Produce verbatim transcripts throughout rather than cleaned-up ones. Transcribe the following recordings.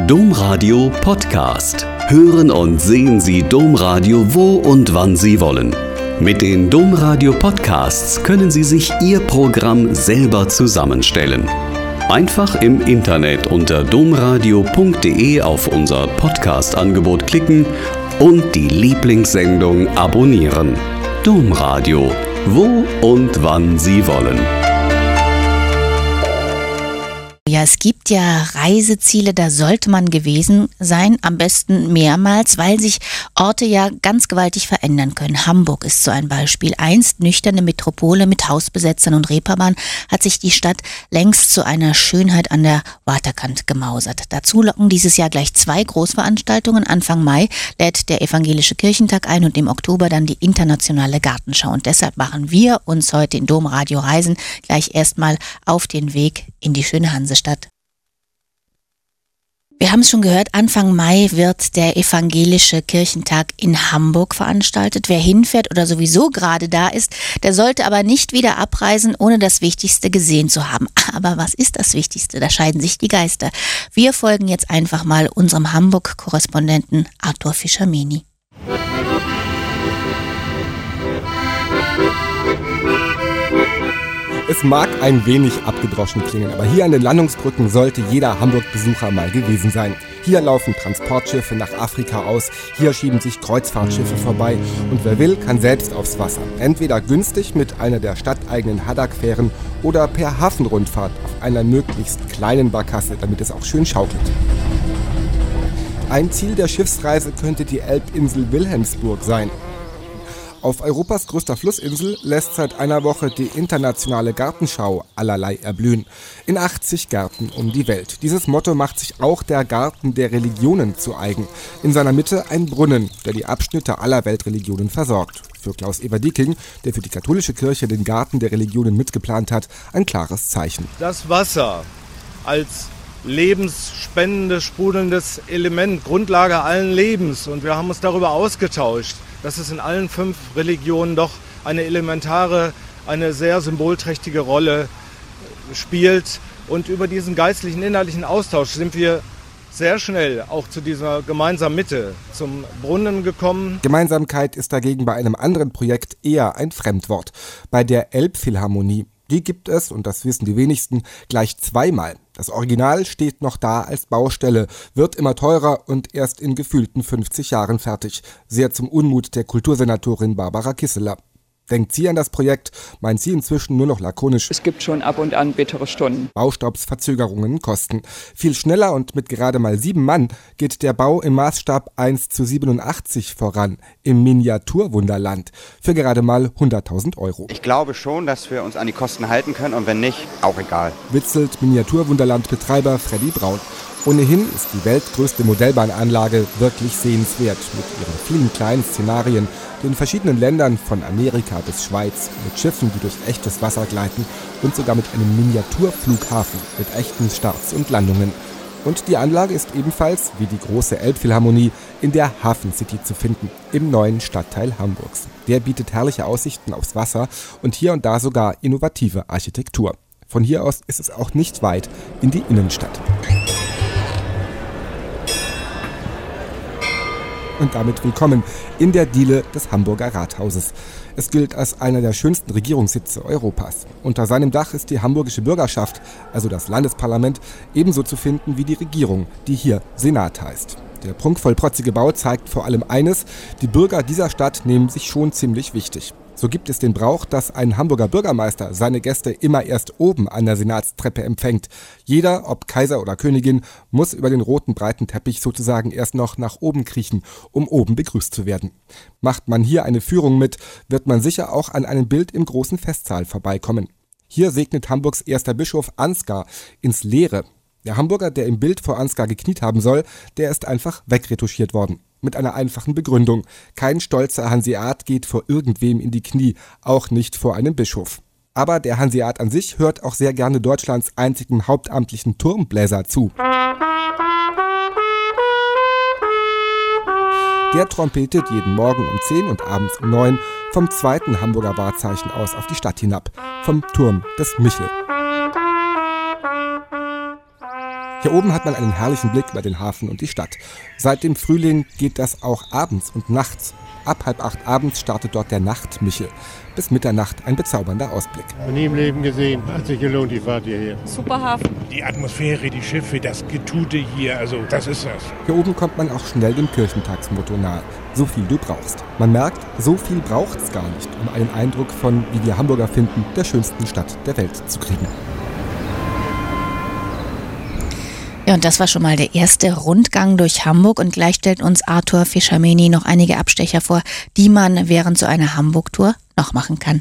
Domradio Podcast. Hören und sehen Sie Domradio wo und wann Sie wollen. Mit den Domradio Podcasts können Sie sich Ihr Programm selber zusammenstellen. Einfach im Internet unter domradio punkt de auf unser Podcast-Angebot klicken und die Lieblingssendung abonnieren. Domradio, wo und wann Sie wollen. Ja, es gibt ja Reiseziele, da sollte man gewesen sein, am besten mehrmals, weil sich Orte ja ganz gewaltig verändern können. Hamburg ist so ein Beispiel. Einst nüchterne Metropole mit Hausbesetzern und Reeperbahn hat sich die Stadt längst zu einer Schönheit an der Waterkant gemausert. Dazu locken dieses Jahr gleich zwei Großveranstaltungen. Anfang Mai lädt der Evangelische Kirchentag ein und im Oktober dann die internationale Gartenschau. Und deshalb machen wir uns heute in Domradio Reisen gleich erstmal auf den Weg in die schöne Hansestadt. Wir haben es schon gehört, Anfang Mai wird der Evangelische Kirchentag in Hamburg veranstaltet. Wer hinfährt oder sowieso gerade da ist, der sollte aber nicht wieder abreisen, ohne das Wichtigste gesehen zu haben. Aber was ist das Wichtigste? Da scheiden sich die Geister. Wir folgen jetzt einfach mal unserem Hamburg-Korrespondenten Arthur Fischer-Meni. Es mag ein wenig abgedroschen klingen, aber hier an den Landungsbrücken sollte jeder Hamburg-Besucher mal gewesen sein. Hier laufen Transportschiffe nach Afrika aus, hier schieben sich Kreuzfahrtschiffe vorbei und wer will, kann selbst aufs Wasser. Entweder günstig mit einer der stadteigenen Haddock-Fähren oder per Hafenrundfahrt auf einer möglichst kleinen Barkasse, damit es auch schön schaukelt. Ein Ziel der Schiffsreise könnte die Elbinsel Wilhelmsburg sein. Auf Europas größter Flussinsel lässt seit einer Woche die internationale Gartenschau allerlei erblühen. In achtzig Gärten um die Welt. Dieses Motto macht sich auch der Garten der Religionen zu eigen. In seiner Mitte ein Brunnen, der die Abschnitte aller Weltreligionen versorgt. Für Klaus Everdieking, der für die katholische Kirche den Garten der Religionen mitgeplant hat, ein klares Zeichen. Das Wasser als lebensspendendes, sprudelndes Element, Grundlage allen Lebens. Und wir haben uns darüber ausgetauscht, dass es in allen fünf Religionen doch eine elementare, eine sehr symbolträchtige Rolle spielt. Und über diesen geistlichen, inhaltlichen Austausch sind wir sehr schnell auch zu dieser gemeinsamen Mitte, zum Brunnen gekommen. Gemeinsamkeit ist dagegen bei einem anderen Projekt eher ein Fremdwort. Bei der Elbphilharmonie. Die gibt es, und das wissen die wenigsten, gleich zweimal. Das Original steht noch da als Baustelle, wird immer teurer und erst in gefühlten fünfzig Jahren fertig. Sehr zum Unmut der Kultursenatorin Barbara Kisseler. Denkt sie an das Projekt, meint sie inzwischen nur noch lakonisch. Es gibt schon ab und an bittere Stunden. Baustops, Verzögerungen, Kosten. Viel schneller und mit gerade mal sieben Mann geht der Bau im Maßstab eins zu siebenundachtzig voran. Im Miniaturwunderland. Für gerade mal hunderttausend Euro. Ich glaube schon, dass wir uns an die Kosten halten können und wenn nicht, auch egal. Witzelt Miniaturwunderland-Betreiber Freddy Braun. Ohnehin ist die weltgrößte Modellbahnanlage wirklich sehenswert mit ihren vielen kleinen Szenarien, den verschiedenen Ländern von Amerika bis Schweiz, mit Schiffen, die durch echtes Wasser gleiten und sogar mit einem Miniaturflughafen mit echten Starts und Landungen. Und die Anlage ist ebenfalls, wie die große Elbphilharmonie, in der Hafen City zu finden, im neuen Stadtteil Hamburgs. Der bietet herrliche Aussichten aufs Wasser und hier und da sogar innovative Architektur. Von hier aus ist es auch nicht weit in die Innenstadt. Und damit willkommen in der Diele des Hamburger Rathauses. Es gilt als einer der schönsten Regierungssitze Europas. Unter seinem Dach ist die hamburgische Bürgerschaft, also das Landesparlament, ebenso zu finden wie die Regierung, die hier Senat heißt. Der prunkvoll protzige Bau zeigt vor allem eines: Die Bürger dieser Stadt nehmen sich schon ziemlich wichtig. So gibt es den Brauch, dass ein Hamburger Bürgermeister seine Gäste immer erst oben an der Senatstreppe empfängt. Jeder, ob Kaiser oder Königin, muss über den roten breiten Teppich sozusagen erst noch nach oben kriechen, um oben begrüßt zu werden. Macht man hier eine Führung mit, wird man sicher auch an einem Bild im großen Festsaal vorbeikommen. Hier segnet Hamburgs erster Bischof Ansgar ins Leere. Der Hamburger, der im Bild vor Ansgar gekniet haben soll, der ist einfach wegretuschiert worden. Mit einer einfachen Begründung. Kein stolzer Hanseat geht vor irgendwem in die Knie, auch nicht vor einem Bischof. Aber der Hanseat an sich hört auch sehr gerne Deutschlands einzigem hauptamtlichen Turmbläser zu. Der trompetet jeden Morgen um zehn und abends um neun vom zweiten Hamburger Wahrzeichen aus auf die Stadt hinab, vom Turm des Michel. Hier oben hat man einen herrlichen Blick über den Hafen und die Stadt. Seit dem Frühling geht das auch abends und nachts. Ab halb acht abends startet dort der Nachtmichel. Bis Mitternacht ein bezaubernder Ausblick. Nie im Leben gesehen, hat sich gelohnt, die Fahrt hierher. Super Hafen. Die Atmosphäre, die Schiffe, das Getute hier, also das ist das. Hier oben kommt man auch schnell dem Kirchentagsmotto nahe. So viel du brauchst. Man merkt, so viel braucht's gar nicht, um einen Eindruck von, wie wir Hamburger finden, der schönsten Stadt der Welt zu kriegen. Ja, und das war schon mal der erste Rundgang durch Hamburg und gleich stellt uns Arthur Fischameni noch einige Abstecher vor, die man während so einer Hamburg-Tour noch machen kann.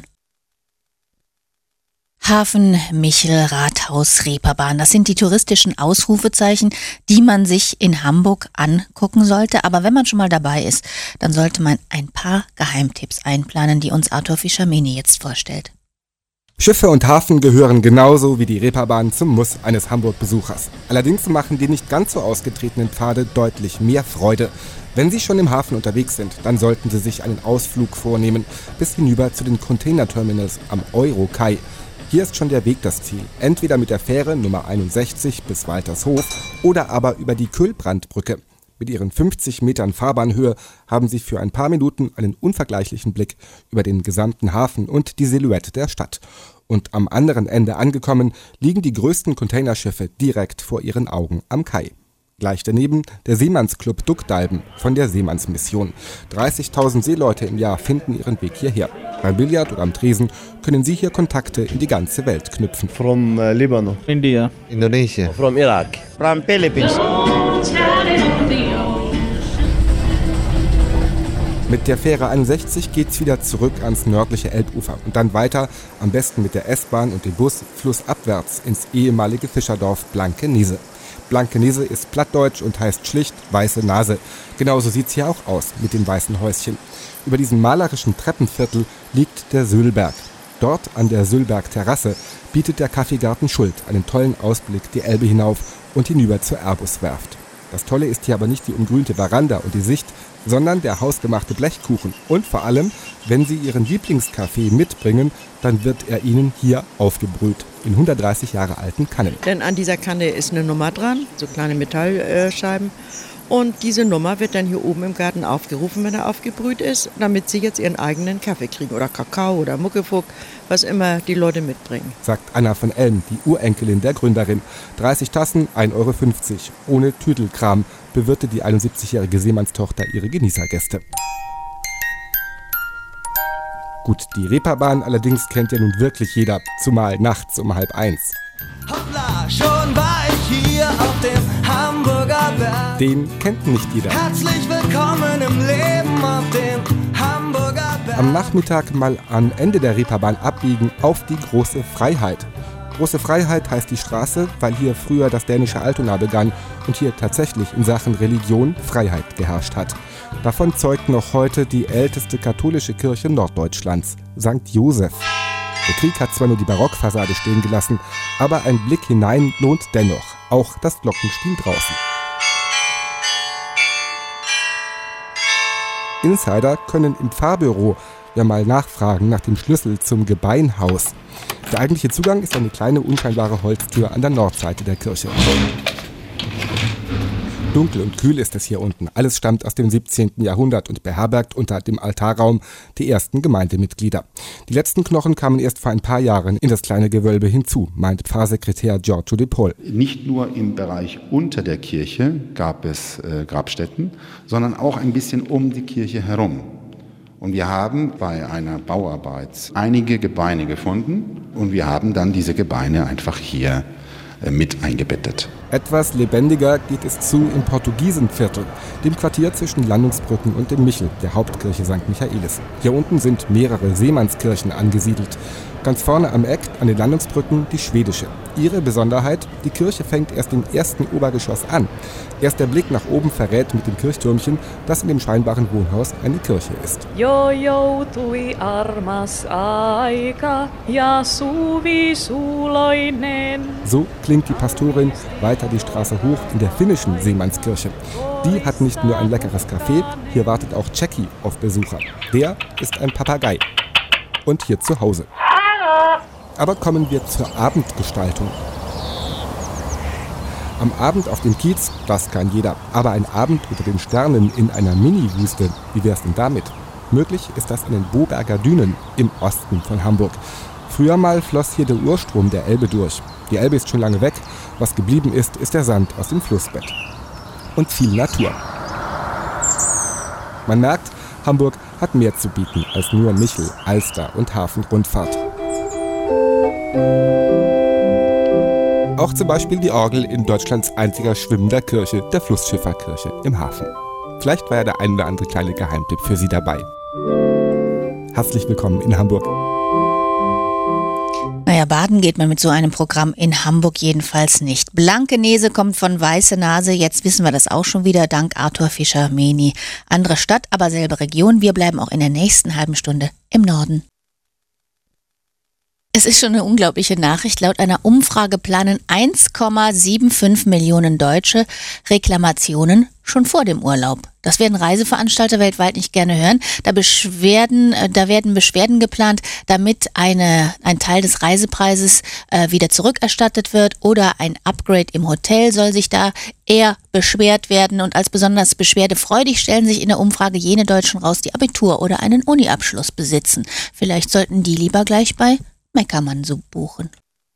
Hafen, Michel, Rathaus, Reeperbahn, das sind die touristischen Ausrufezeichen, die man sich in Hamburg angucken sollte. Aber wenn man schon mal dabei ist, dann sollte man ein paar Geheimtipps einplanen, die uns Arthur Fischameni jetzt vorstellt. Schiffe und Hafen gehören genauso wie die Reeperbahn zum Muss eines Hamburg-Besuchers. Allerdings machen die nicht ganz so ausgetretenen Pfade deutlich mehr Freude. Wenn Sie schon im Hafen unterwegs sind, dann sollten Sie sich einen Ausflug vornehmen, bis hinüber zu den Containerterminals am Euro-Kai. Hier ist schon der Weg das Ziel. Entweder mit der Fähre Nummer einundsechzig bis Waltershof oder aber über die Kühlbrandbrücke. Mit ihren fünfzig Metern Fahrbahnhöhe haben Sie für ein paar Minuten einen unvergleichlichen Blick über den gesamten Hafen und die Silhouette der Stadt. Und am anderen Ende angekommen, liegen die größten Containerschiffe direkt vor Ihren Augen am Kai. Gleich daneben der Seemannsclub Duckdalben von der Seemannsmission. dreißigtausend Seeleute im Jahr finden ihren Weg hierher. Beim Billard oder am Tresen können Sie hier Kontakte in die ganze Welt knüpfen. From uh, Lebanon. India. Indonesia. From Iraq. From Philippines. Mit der Fähre einundsechzig geht's wieder zurück ans nördliche Elbufer und dann weiter, am besten mit der S-Bahn und dem Bus, flussabwärts ins ehemalige Fischerdorf Blankenese. Blankenese ist plattdeutsch und heißt schlicht weiße Nase. Genauso sieht's hier auch aus mit den weißen Häuschen. Über diesem malerischen Treppenviertel liegt der Söllberg. Dort an der Söllberg-Terrasse bietet der Kaffeegarten Schuld einen tollen Ausblick die Elbe hinauf und hinüber zur Airbus-Werft. Das Tolle ist hier aber nicht die umgrünte Veranda und die Sicht, sondern der hausgemachte Blechkuchen. Und vor allem, wenn Sie Ihren Lieblingskaffee mitbringen, dann wird er Ihnen hier aufgebrüht, in hundertdreißig Jahre alten Kannen. Denn an dieser Kanne ist eine Nummer dran, so kleine Metallscheiben. Und diese Nummer wird dann hier oben im Garten aufgerufen, wenn er aufgebrüht ist, damit Sie jetzt Ihren eigenen Kaffee kriegen oder Kakao oder Muckefuck, was immer die Leute mitbringen. Sagt Anna von Elm, die Urenkelin der Gründerin. dreißig Tassen, ein Euro fünfzig, ohne Tüdelkram, bewirtet die einundsiebzigjährige Seemannstochter ihre Genießergäste. Gut, die Reeperbahn allerdings kennt ja nun wirklich jeder, zumal nachts um halb eins. Hoppla, schon war ich hier auf dem Hamburger Berg. Den kennt nicht jeder. Herzlich willkommen im Leben auf dem Hamburger Berg. Am Nachmittag mal am Ende der Reeperbahn abbiegen auf die Große Freiheit. Große Freiheit heißt die Straße, weil hier früher das dänische Altona begann und hier tatsächlich in Sachen Religion Freiheit geherrscht hat. Davon zeugt noch heute die älteste katholische Kirche Norddeutschlands, Sankt Josef. Der Krieg hat zwar nur die Barockfassade stehen gelassen, aber ein Blick hinein lohnt dennoch, auch das Glockenspiel draußen. Insider können im Pfarrbüro ja mal nachfragen nach dem Schlüssel zum Gebeinhaus. Der eigentliche Zugang ist eine kleine, unscheinbare Holztür an der Nordseite der Kirche. Dunkel und kühl ist es hier unten. Alles stammt aus dem siebzehnten Jahrhundert und beherbergt unter dem Altarraum die ersten Gemeindemitglieder. Die letzten Knochen kamen erst vor ein paar Jahren in das kleine Gewölbe hinzu, meint Pfarrsekretär Giorgio De Paul. Nicht nur im Bereich unter der Kirche gab es äh, Grabstätten, sondern auch ein bisschen um die Kirche herum. Und wir haben bei einer Bauarbeit einige Gebeine gefunden und wir haben dann diese Gebeine einfach hier äh, mit eingebettet. Etwas lebendiger geht es zu im Portugiesenviertel, dem Quartier zwischen Landungsbrücken und dem Michel, der Hauptkirche Sankt Michaelis. Hier unten sind mehrere Seemannskirchen angesiedelt. Ganz vorne am Eck an den Landungsbrücken die schwedische. Ihre Besonderheit, die Kirche fängt erst im ersten Obergeschoss an. Erst der Blick nach oben verrät mit dem Kirchtürmchen, dass in dem scheinbaren Wohnhaus eine Kirche ist. Jo joutui armas aika ja suvi suloinen. So klingt die Pastorin weiter die Straße hoch in der finnischen Seemannskirche. Die hat nicht nur ein leckeres Café, hier wartet auch Jackie auf Besucher. Der ist ein Papagei. Und hier zu Hause. Aber kommen wir zur Abendgestaltung. Am Abend auf dem Kiez, das kann jeder. Aber ein Abend unter den Sternen in einer Mini-Wüste, wie wär's denn damit? Möglich ist das in den Boberger Dünen im Osten von Hamburg. Früher mal floss hier der Urstrom der Elbe durch. Die Elbe ist schon lange weg. Was geblieben ist, ist der Sand aus dem Flussbett. Und viel Natur. Man merkt, Hamburg hat mehr zu bieten als nur Michel, Alster und Hafenrundfahrt. Auch zum Beispiel die Orgel in Deutschlands einziger schwimmender Kirche, der Flussschifferkirche im Hafen. Vielleicht war ja der ein oder andere kleine Geheimtipp für Sie dabei. Herzlich willkommen in Hamburg. Naja, baden geht man mit so einem Programm in Hamburg jedenfalls nicht. Blankenese kommt von Weiße Nase, jetzt wissen wir das auch schon wieder, dank Arthur Fischer-Mehni. Andere Stadt, aber selbe Region. Wir bleiben auch in der nächsten halben Stunde im Norden. Es ist schon eine unglaubliche Nachricht. Laut einer Umfrage planen eins Komma fünfundsiebzig Millionen Deutsche Reklamationen schon vor dem Urlaub. Das werden Reiseveranstalter weltweit nicht gerne hören. Da, Beschwerden, da werden Beschwerden geplant, damit eine, ein Teil des Reisepreises äh, wieder zurückerstattet wird oder ein Upgrade im Hotel soll sich da eher beschwert werden. Und als besonders beschwerdefreudig stellen sich in der Umfrage jene Deutschen raus, die Abitur oder einen Uni-Abschluss besitzen. Vielleicht sollten die lieber gleich bei Meckermann buchen.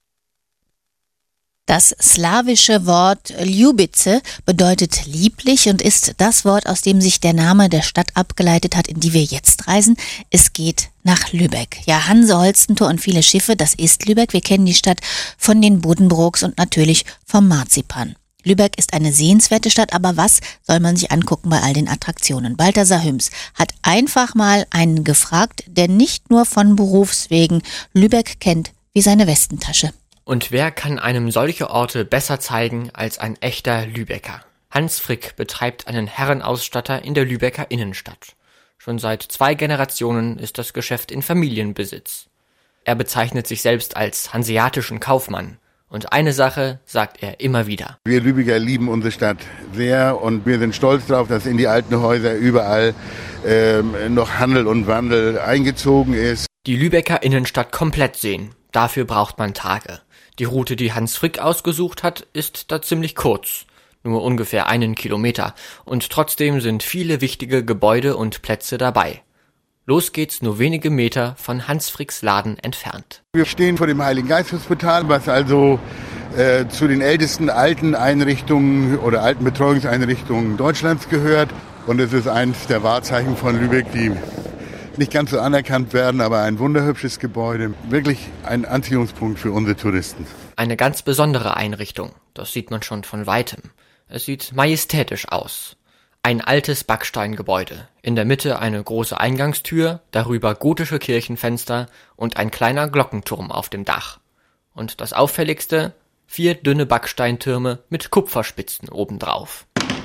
Das slawische Wort Ljubice bedeutet lieblich und ist das Wort, aus dem sich der Name der Stadt abgeleitet hat, in die wir jetzt reisen. Es geht nach Lübeck. Ja, Hanse, Holstentor und viele Schiffe, das ist Lübeck. Wir kennen die Stadt von den Buddenbrooks und natürlich vom Marzipan. Lübeck ist eine sehenswerte Stadt, aber was soll man sich angucken bei all den Attraktionen? Balthasar Hüms hat einfach mal einen gefragt, der nicht nur von Berufswegen Lübeck kennt wie seine Westentasche. Und wer kann einem solche Orte besser zeigen als ein echter Lübecker? Hans Frick betreibt einen Herrenausstatter in der Lübecker Innenstadt. Schon seit zwei Generationen ist das Geschäft in Familienbesitz. Er bezeichnet sich selbst als hanseatischen Kaufmann. Und eine Sache sagt er immer wieder. Wir Lübecker lieben unsere Stadt sehr und wir sind stolz darauf, dass in die alten Häuser überall ähm, noch Handel und Wandel eingezogen ist. Die Lübecker Innenstadt komplett sehen, dafür braucht man Tage. Die Route, die Hans Frick ausgesucht hat, ist da ziemlich kurz. Nur ungefähr einen Kilometer. Und trotzdem sind viele wichtige Gebäude und Plätze dabei. Los geht's nur wenige Meter von Hans Fricks Laden entfernt. Wir stehen vor dem Heiligen Geist Hospital, was also äh, zu den ältesten alten Einrichtungen oder alten Betreuungseinrichtungen Deutschlands gehört. Und es ist eines der Wahrzeichen von Lübeck, die nicht ganz so anerkannt werden, aber ein wunderhübsches Gebäude. Wirklich ein Anziehungspunkt für unsere Touristen. Eine ganz besondere Einrichtung, das sieht man schon von Weitem. Es sieht majestätisch aus. Ein altes Backsteingebäude, in der Mitte eine große Eingangstür, darüber gotische Kirchenfenster und ein kleiner Glockenturm auf dem Dach. Und das Auffälligste, vier dünne Backsteintürme mit Kupferspitzen obendrauf.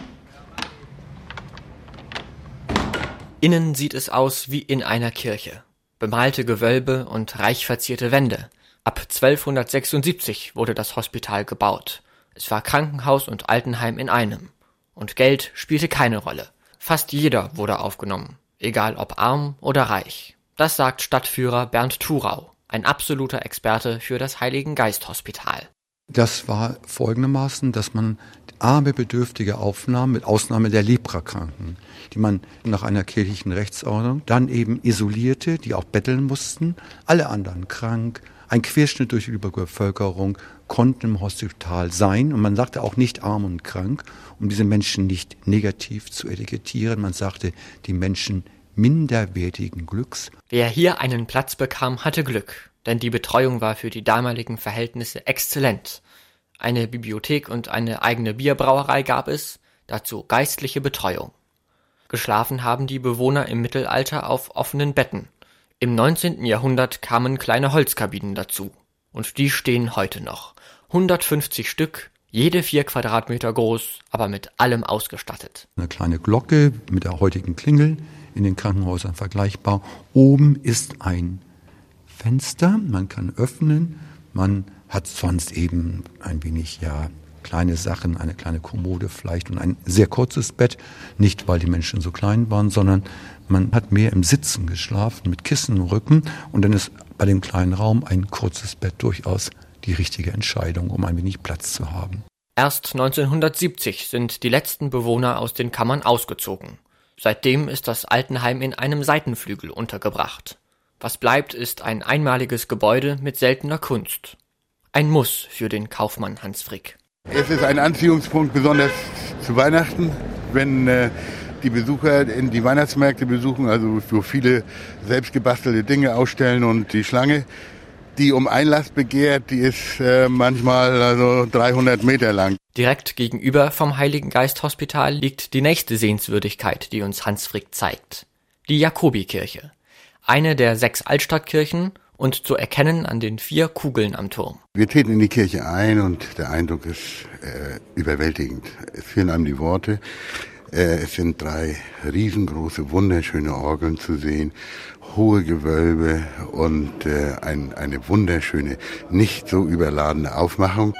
Innen sieht es aus wie in einer Kirche. Bemalte Gewölbe und reich verzierte Wände. Ab zwölfhundertsechsundsiebzig wurde das Hospital gebaut. Es war Krankenhaus und Altenheim in einem. Und Geld spielte keine Rolle. Fast jeder wurde aufgenommen, egal ob arm oder reich. Das sagt Stadtführer Bernd Thurau, ein absoluter Experte für das Heiligen Geist Hospital. Das war folgendermaßen, dass man arme, bedürftige aufnahm, mit Ausnahme der Leprakranken, die man nach einer kirchlichen Rechtsordnung dann eben isolierte, die auch betteln mussten, alle anderen krank. Ein Querschnitt durch die Bevölkerung konnten im Hospital sein und man sagte auch nicht arm und krank, um diese Menschen nicht negativ zu etikettieren. Man sagte, die Menschen minderwertigen Glücks. Wer hier einen Platz bekam, hatte Glück, denn die Betreuung war für die damaligen Verhältnisse exzellent. Eine Bibliothek und eine eigene Bierbrauerei gab es, dazu geistliche Betreuung. Geschlafen haben die Bewohner im Mittelalter auf offenen Betten. Im neunzehnten Jahrhundert kamen kleine Holzkabinen dazu. Und die stehen heute noch. hundertfünfzig Stück, jede vier Quadratmeter groß, aber mit allem ausgestattet. Eine kleine Glocke mit der heutigen Klingel, in den Krankenhäusern vergleichbar. Oben ist ein Fenster, man kann öffnen, man hat sonst eben ein wenig, ja, kleine Sachen, eine kleine Kommode vielleicht und ein sehr kurzes Bett. Nicht, weil die Menschen so klein waren, sondern man hat mehr im Sitzen geschlafen, mit Kissen im Rücken. Und dann ist bei dem kleinen Raum ein kurzes Bett durchaus die richtige Entscheidung, um ein wenig Platz zu haben. Erst neunzehnhundertsiebzig sind die letzten Bewohner aus den Kammern ausgezogen. Seitdem ist das Altenheim in einem Seitenflügel untergebracht. Was bleibt, ist ein einmaliges Gebäude mit seltener Kunst. Ein Muss für den Kaufmann Hans Frick. Es ist ein Anziehungspunkt, besonders zu Weihnachten, wenn äh, die Besucher in die Weihnachtsmärkte besuchen, also so viele selbstgebastelte Dinge ausstellen und die Schlange, die um Einlass begehrt, die ist äh, manchmal also dreihundert Meter lang. Direkt gegenüber vom Heiligen Geist Hospital liegt die nächste Sehenswürdigkeit, die uns Hans Frick zeigt. Die Jakobikirche. Eine der sechs Altstadtkirchen und zu erkennen an den vier Kugeln am Turm. Wir treten in die Kirche ein und der Eindruck ist äh, überwältigend. Es fehlen einem die Worte. Äh, es sind drei riesengroße, wunderschöne Orgeln zu sehen, hohe Gewölbe und äh, ein, eine wunderschöne, nicht so überladene Aufmachung.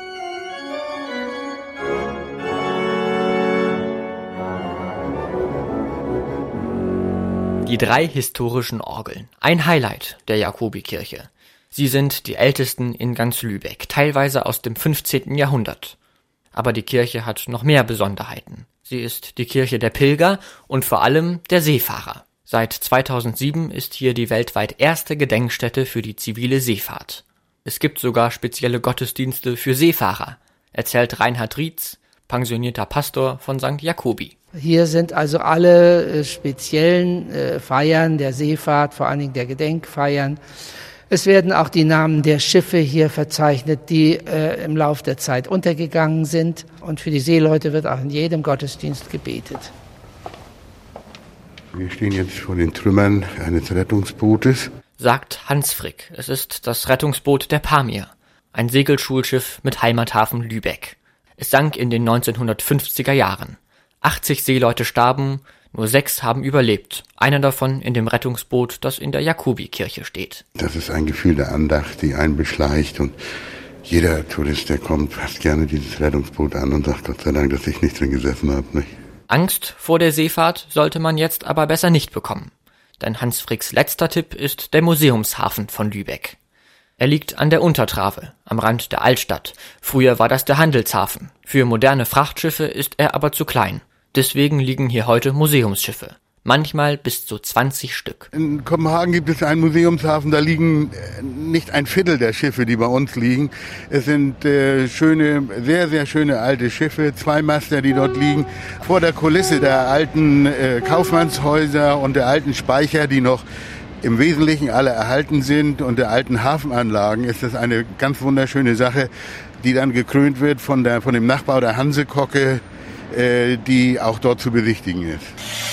Die drei historischen Orgeln. Ein Highlight der Jakobikirche. Sie sind die ältesten in ganz Lübeck, teilweise aus dem fünfzehnten Jahrhundert. Aber die Kirche hat noch mehr Besonderheiten. Sie ist die Kirche der Pilger und vor allem der Seefahrer. Seit zweitausendsieben ist hier die weltweit erste Gedenkstätte für die zivile Seefahrt. Es gibt sogar spezielle Gottesdienste für Seefahrer, erzählt Reinhard Rietz, pensionierter Pastor von Sankt Jakobi. Hier sind also alle äh, speziellen äh, Feiern der Seefahrt, vor allen Dingen der Gedenkfeiern. Es werden auch die Namen der Schiffe hier verzeichnet, die äh, im Lauf der Zeit untergegangen sind. Und für die Seeleute wird auch in jedem Gottesdienst gebetet. Wir stehen jetzt vor den Trümmern eines Rettungsbootes, sagt Hans Frick. Es ist das Rettungsboot der Pamir, ein Segelschulschiff mit Heimathafen Lübeck. Es sank in den neunzehnhundertfünfziger Jahren. achtzig Seeleute starben, nur sechs haben überlebt. Einer davon in dem Rettungsboot, das in der Jakobikirche steht. Das ist ein Gefühl der Andacht, die einen beschleicht. Und jeder Tourist, der kommt, fasst gerne dieses Rettungsboot an und sagt, Gott sei Dank, dass ich nicht drin gesessen habe. Nicht? Angst vor der Seefahrt sollte man jetzt aber besser nicht bekommen. Denn Hans Fricks letzter Tipp ist der Museumshafen von Lübeck. Er liegt an der Untertrave, am Rand der Altstadt. Früher war das der Handelshafen. Für moderne Frachtschiffe ist er aber zu klein. Deswegen liegen hier heute Museumsschiffe. Manchmal bis zu zwanzig Stück. In Kopenhagen gibt es einen Museumshafen, da liegen nicht ein Viertel der Schiffe, die bei uns liegen. Es sind äh, schöne, sehr, sehr schöne alte Schiffe, zwei Master, die dort liegen. Vor der Kulisse der alten äh, Kaufmannshäuser und der alten Speicher, die noch im Wesentlichen alle erhalten sind, und der alten Hafenanlagen ist das eine ganz wunderschöne Sache, die dann gekrönt wird von, der, von dem Nachbau der Hansekocke, äh, die auch dort zu besichtigen ist.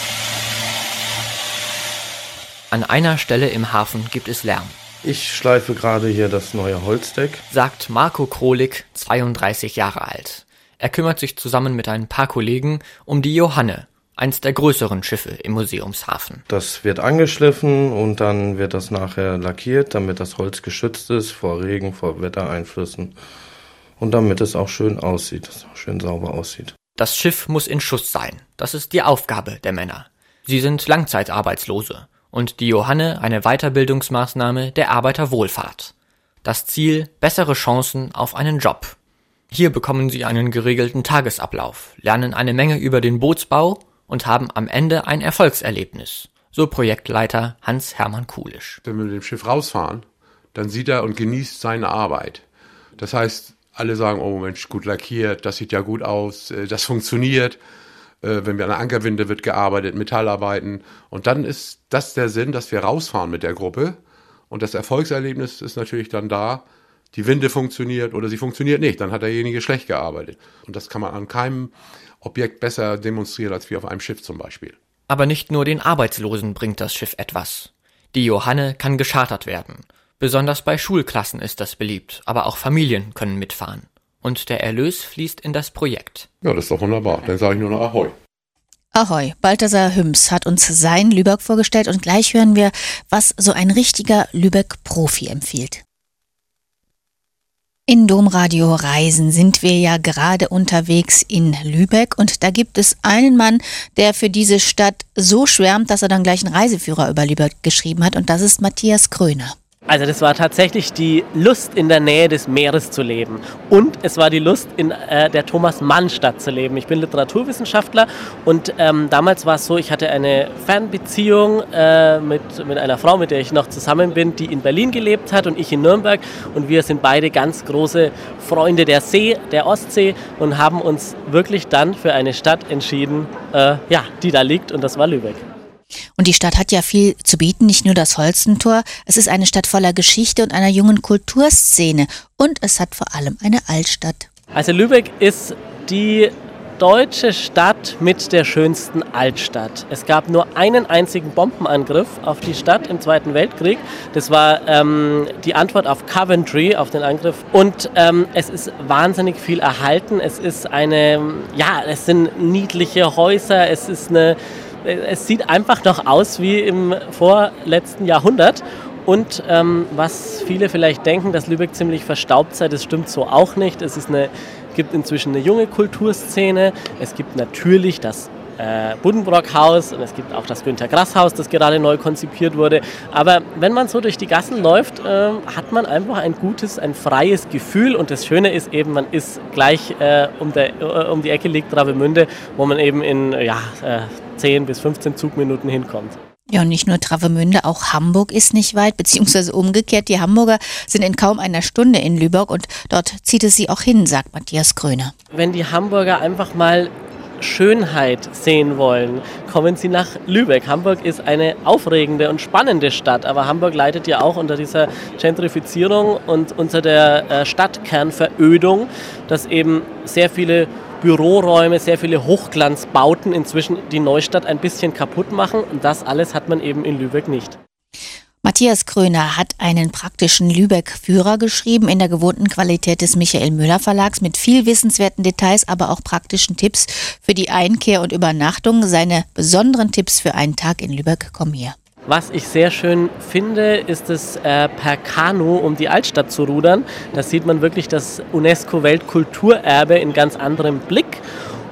An einer Stelle im Hafen gibt es Lärm. Ich schleife gerade hier das neue Holzdeck, sagt Marco Krolik, zweiunddreißig Jahre alt. Er kümmert sich zusammen mit ein paar Kollegen um die Johanne, eins der größeren Schiffe im Museumshafen. Das wird angeschliffen und dann wird das nachher lackiert, damit das Holz geschützt ist vor Regen, vor Wettereinflüssen und damit es auch schön aussieht, dass es auch schön sauber aussieht. Das Schiff muss in Schuss sein. Das ist die Aufgabe der Männer. Sie sind Langzeitarbeitslose und die Johanne eine Weiterbildungsmaßnahme der Arbeiterwohlfahrt. Das Ziel: bessere Chancen auf einen Job. Hier bekommen sie einen geregelten Tagesablauf, lernen eine Menge über den Bootsbau und haben am Ende ein Erfolgserlebnis, so Projektleiter Hans-Hermann Kulisch. Wenn wir mit dem Schiff rausfahren, dann sieht er und genießt seine Arbeit. Das heißt, alle sagen, oh Mensch, gut lackiert, das sieht ja gut aus, das funktioniert. Wenn wir an der Ankerwinde wird gearbeitet, Metallarbeiten. Und dann ist das der Sinn, dass wir rausfahren mit der Gruppe. Und das Erfolgserlebnis ist natürlich dann da, die Winde funktioniert oder sie funktioniert nicht, dann hat derjenige schlecht gearbeitet. Und das kann man an keinem Objekt besser demonstrieren, als wie auf einem Schiff zum Beispiel. Aber nicht nur den Arbeitslosen bringt das Schiff etwas. Die Johanne kann geschartert werden. Besonders bei Schulklassen ist das beliebt, aber auch Familien können mitfahren. Und der Erlös fließt in das Projekt. Ja, das ist doch wunderbar. Dann sage ich nur noch Ahoi. Ahoi, Balthasar Hüms hat uns sein Lübeck vorgestellt und gleich hören wir, was so ein richtiger Lübeck-Profi empfiehlt. In Domradio Reisen sind wir ja gerade unterwegs in Lübeck und da gibt es einen Mann, der für diese Stadt so schwärmt, dass er dann gleich einen Reiseführer über Lübeck geschrieben hat, und das ist Matthias Kröner. Also das war tatsächlich die Lust, in der Nähe des Meeres zu leben. Und es war die Lust, in äh, der Thomas-Mann-Stadt zu leben. Ich bin Literaturwissenschaftler und ähm, damals war es so, ich hatte eine Fernbeziehung äh, mit, mit einer Frau, mit der ich noch zusammen bin, die in Berlin gelebt hat und ich in Nürnberg. Und wir sind beide ganz große Freunde der See, der Ostsee und haben uns wirklich dann für eine Stadt entschieden, äh, ja, die da liegt, und das war Lübeck. Und die Stadt hat ja viel zu bieten, nicht nur das Holstentor. Es ist eine Stadt voller Geschichte und einer jungen Kulturszene. Und es hat vor allem eine Altstadt. Also Lübeck ist die deutsche Stadt mit der schönsten Altstadt. Es gab nur einen einzigen Bombenangriff auf die Stadt im Zweiten Weltkrieg. Das war ähm, die Antwort auf Coventry, auf den Angriff. Und ähm, es ist wahnsinnig viel erhalten. Es ist eine, ja, es sind niedliche Häuser. Es ist eine Es sieht einfach noch aus wie im vorletzten Jahrhundert. Und ähm, was viele vielleicht denken, dass Lübeck ziemlich verstaubt sei, das stimmt so auch nicht. Es ist eine, gibt inzwischen eine junge Kulturszene. Es gibt natürlich das äh, Buddenbrock-Haus und es gibt auch das Günter-Grass-Haus, das gerade neu konzipiert wurde. Aber wenn man so durch die Gassen läuft, äh, hat man einfach ein gutes, ein freies Gefühl. Und das Schöne ist eben, man ist gleich äh, um, der, äh, um die Ecke liegt Travemünde, wo man eben in ja, äh, zehn bis fünfzehn Zugminuten hinkommt. Ja, und nicht nur Travemünde, auch Hamburg ist nicht weit, beziehungsweise umgekehrt. Die Hamburger sind in kaum einer Stunde in Lübeck und dort zieht es sie auch hin, sagt Matthias Gröner. Wenn die Hamburger einfach mal Schönheit sehen wollen, kommen sie nach Lübeck. Hamburg ist eine aufregende und spannende Stadt, aber Hamburg leidet ja auch unter dieser Gentrifizierung und unter der äh, Stadtkernverödung, dass eben sehr viele Büroräume, sehr viele Hochglanzbauten inzwischen die Neustadt ein bisschen kaputt machen, und das alles hat man eben in Lübeck nicht. Matthias Gröner hat einen praktischen Lübeck-Führer geschrieben in der gewohnten Qualität des Michael Müller Verlags mit viel wissenswerten Details, aber auch praktischen Tipps für die Einkehr und Übernachtung. Seine besonderen Tipps für einen Tag in Lübeck kommen hier. Was ich sehr schön finde, ist es äh, per Kanu um die Altstadt zu rudern. Da sieht man wirklich das UNESCO-Weltkulturerbe in ganz anderem Blick.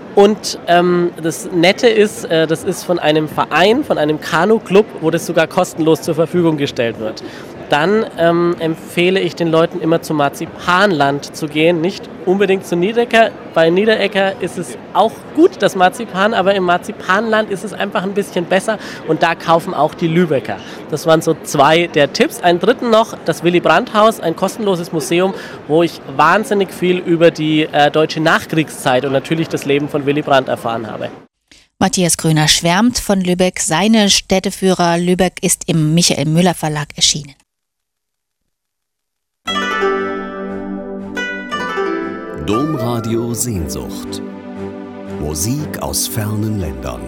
Und ähm, das Nette ist, äh, das ist von einem Verein, von einem Kanu-Club, wo das sogar kostenlos zur Verfügung gestellt wird. Dann ähm, empfehle ich den Leuten immer zum Marzipanland zu gehen, nicht unbedingt zu Niedecker. Bei Niederegger ist es auch gut, das Marzipan, aber im Marzipanland ist es einfach ein bisschen besser und da kaufen auch die Lübecker. Das waren so zwei der Tipps. Einen dritten noch, das Willy-Brandt-Haus, ein kostenloses Museum, wo ich wahnsinnig viel über die äh, deutsche Nachkriegszeit und natürlich das Leben von Willy Brandt erfahren habe. Matthias Gröner schwärmt von Lübeck. Seine Städteführer Lübeck ist im Michael Müller Verlag erschienen. Domradio Sehnsucht. Musik aus fernen Ländern.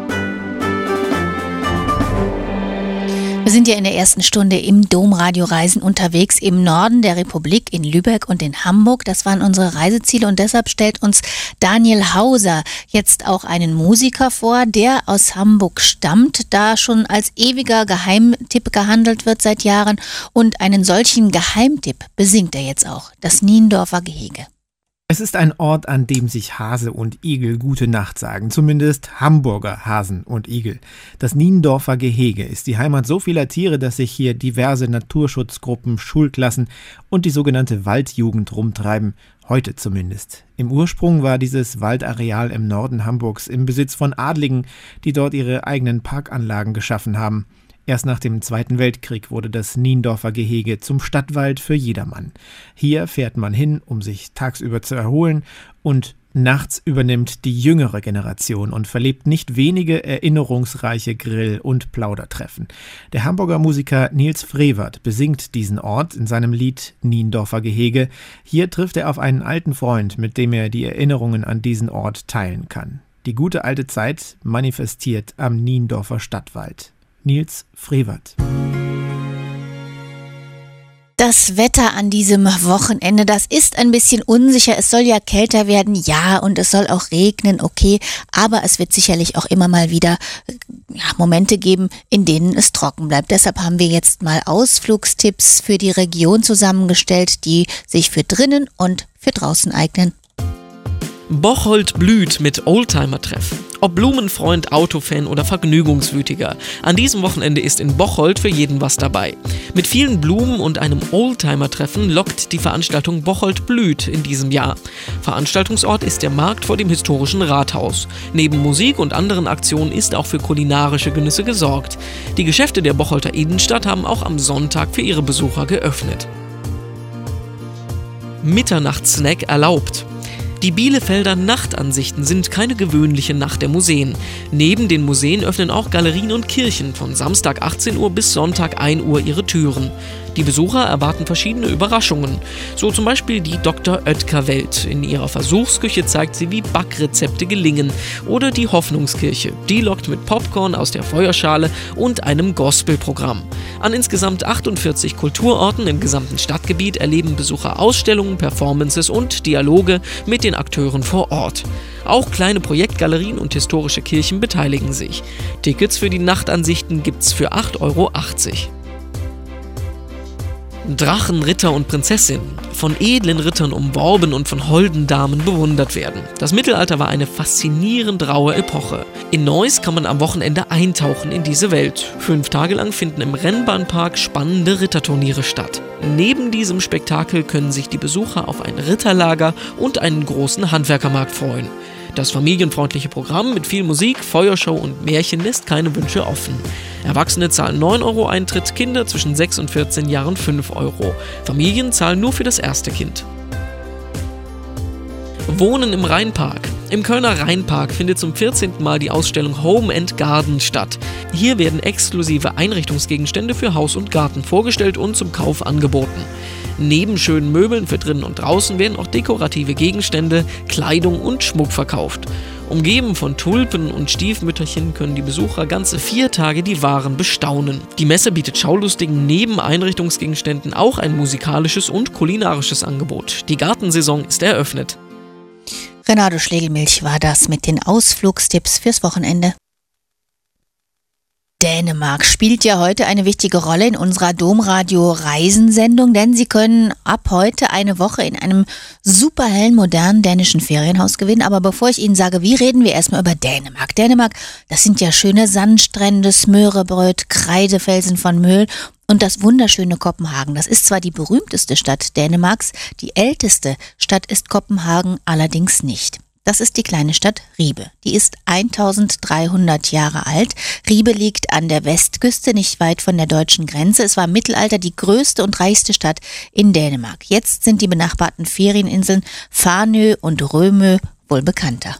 Wir sind ja in der ersten Stunde im Domradio Reisen unterwegs im Norden der Republik, in Lübeck und in Hamburg. Das waren unsere Reiseziele und deshalb stellt uns Daniel Hauser jetzt auch einen Musiker vor, der aus Hamburg stammt, da schon als ewiger Geheimtipp gehandelt wird seit Jahren. Und einen solchen Geheimtipp besingt er jetzt auch, das Niendorfer Gehege. Es ist ein Ort, an dem sich Hase und Igel gute Nacht sagen, zumindest Hamburger Hasen und Igel. Das Niendorfer Gehege ist die Heimat so vieler Tiere, dass sich hier diverse Naturschutzgruppen, Schulklassen und die sogenannte Waldjugend rumtreiben, heute zumindest. Im Ursprung war dieses Waldareal im Norden Hamburgs im Besitz von Adligen, die dort ihre eigenen Parkanlagen geschaffen haben. Erst nach dem Zweiten Weltkrieg wurde das Niendorfer Gehege zum Stadtwald für jedermann. Hier fährt man hin, um sich tagsüber zu erholen, und nachts übernimmt die jüngere Generation und verlebt nicht wenige erinnerungsreiche Grill- und Plaudertreffen. Der Hamburger Musiker Nils Frevert besingt diesen Ort in seinem Lied Niendorfer Gehege. Hier trifft er auf einen alten Freund, mit dem er die Erinnerungen an diesen Ort teilen kann. Die gute alte Zeit manifestiert am Niendorfer Stadtwald. Nils Frevert. Das Wetter an diesem Wochenende, das ist ein bisschen unsicher. Es soll ja kälter werden, ja, und es soll auch regnen, okay. Aber es wird sicherlich auch immer mal wieder ja, Momente geben, in denen es trocken bleibt. Deshalb haben wir jetzt mal Ausflugstipps für die Region zusammengestellt, die sich für drinnen und für draußen eignen. Bocholt blüht mit Oldtimer-Treff. Ob Blumenfreund, Autofan oder Vergnügungswütiger, an diesem Wochenende ist in Bocholt für jeden was dabei. Mit vielen Blumen und einem Oldtimer-Treffen lockt die Veranstaltung Bocholt blüht in diesem Jahr. Veranstaltungsort ist der Markt vor dem historischen Rathaus. Neben Musik und anderen Aktionen ist auch für kulinarische Genüsse gesorgt. Die Geschäfte der Bocholter Innenstadt haben auch am Sonntag für ihre Besucher geöffnet. Mitternachtssnack erlaubt. Die Bielefelder Nachtansichten sind keine gewöhnliche Nacht der Museen. Neben den Museen öffnen auch Galerien und Kirchen von Samstag achtzehn Uhr bis Sonntag ein Uhr ihre Türen. Die Besucher erwarten verschiedene Überraschungen. So zum Beispiel die Doktor Oetker-Welt. In ihrer Versuchsküche zeigt sie, wie Backrezepte gelingen. Oder die Hoffnungskirche. Die lockt mit Popcorn aus der Feuerschale und einem Gospelprogramm. An insgesamt achtundvierzig Kulturorten im gesamten Stadtgebiet erleben Besucher Ausstellungen, Performances und Dialoge mit den Akteuren vor Ort. Auch kleine Projektgalerien und historische Kirchen beteiligen sich. Tickets für die Nachtansichten gibt's für acht Euro achtzig. Drachen, Ritter und Prinzessinnen, von edlen Rittern umworben und von holden Damen bewundert werden. Das Mittelalter war eine faszinierend raue Epoche. In Neuss kann man am Wochenende eintauchen in diese Welt. Fünf Tage lang finden im Rennbahnpark spannende Ritterturniere statt. Neben diesem Spektakel können sich die Besucher auf ein Ritterlager und einen großen Handwerkermarkt freuen. Das familienfreundliche Programm mit viel Musik, Feuershow und Märchen lässt keine Wünsche offen. Erwachsene zahlen neun Euro Eintritt, Kinder zwischen sechs und vierzehn Jahren fünf Euro. Familien zahlen nur für das erste Kind. Wohnen im Rheinpark. Im Kölner Rheinpark findet zum vierzehnten Mal die Ausstellung Home and Garden statt. Hier werden exklusive Einrichtungsgegenstände für Haus und Garten vorgestellt und zum Kauf angeboten. Neben schönen Möbeln für drinnen und draußen werden auch dekorative Gegenstände, Kleidung und Schmuck verkauft. Umgeben von Tulpen und Stiefmütterchen können die Besucher ganze vier Tage die Waren bestaunen. Die Messe bietet Schaulustigen neben Einrichtungsgegenständen auch ein musikalisches und kulinarisches Angebot. Die Gartensaison ist eröffnet. Renato Schlegelmilch war das mit den Ausflugstipps fürs Wochenende. Dänemark spielt ja heute eine wichtige Rolle in unserer Domradio-Reisensendung, denn Sie können ab heute eine Woche in einem superhellen, modernen dänischen Ferienhaus gewinnen. Aber bevor ich Ihnen sage, wie, reden wir erstmal über Dänemark. Dänemark, das sind ja schöne Sandstrände, Smørebrød, Kreidefelsen von Möhl und das wunderschöne Kopenhagen. Das ist zwar die berühmteste Stadt Dänemarks, die älteste Stadt ist Kopenhagen allerdings nicht. Das ist die kleine Stadt Ribe. Die ist eintausenddreihundert Jahre alt. Ribe liegt an der Westküste, nicht weit von der deutschen Grenze. Es war im Mittelalter die größte und reichste Stadt in Dänemark. Jetzt sind die benachbarten Ferieninseln Fanø und Rømø wohl bekannter.